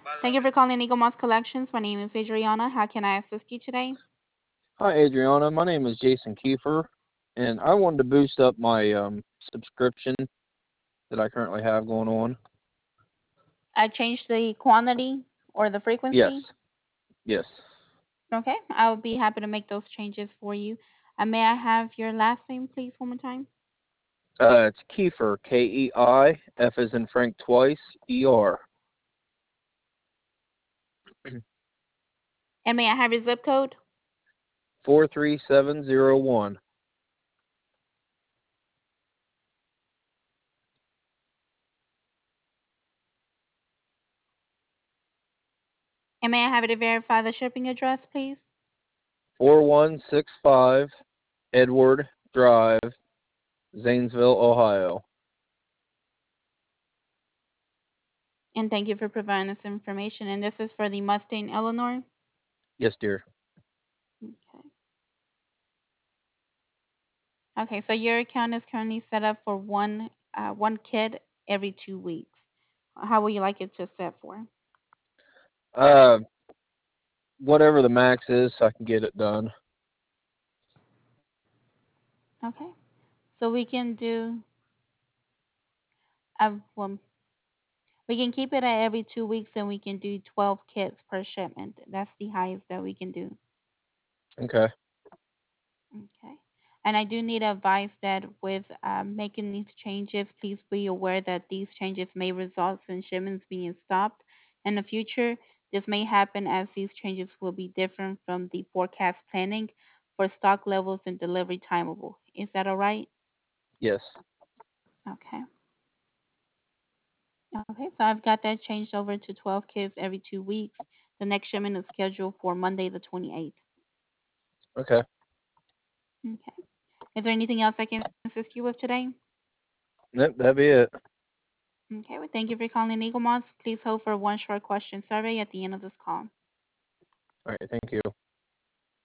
Thank you for calling Eagle Moss Collections. My name is Adriana. How can I assist you today? Hi, Adriana. My name is Jason Kiefer, and I wanted to boost up my subscription that I currently have going on. I changed the quantity or the Yes, frequency. yes. Okay, I'll be happy to make those changes for you. May I have your last name, please, one more time? It's Kiefer, Kei, F as in Frank twice, ER. And may I have your zip code? 43701. And may I have it to verify the shipping address, please? 4165 Edward Drive, Zanesville, Ohio. And thank you for providing this information. And this is for the Mustang Eleanor. Yes, dear. Okay. Okay, so your account is currently set up for one kid every 2 weeks. How would you like it to set for? Uh, Whatever the max is, so I can get it done. Okay, so well, we can keep it at every 2 weeks, and we can do 12 kits per shipment. That's the highest that we can do. Okay. Okay. And I do need to advise that with making these changes, please be aware that these changes may result in shipments being stopped in the future. This may happen as these changes will be different from the forecast planning for stock levels and delivery timeable. Is that all right? Yes. Okay. Okay, so I've got that changed over to 12 kids every 2 weeks. The next shipment is scheduled for Monday the 28th. Okay. Okay. Is there anything else I can assist you with today? Yep, that'd be it. Okay, well, thank you for calling Eagle Moss. Please hold for one short question survey at the end of this call. All right. Thank you.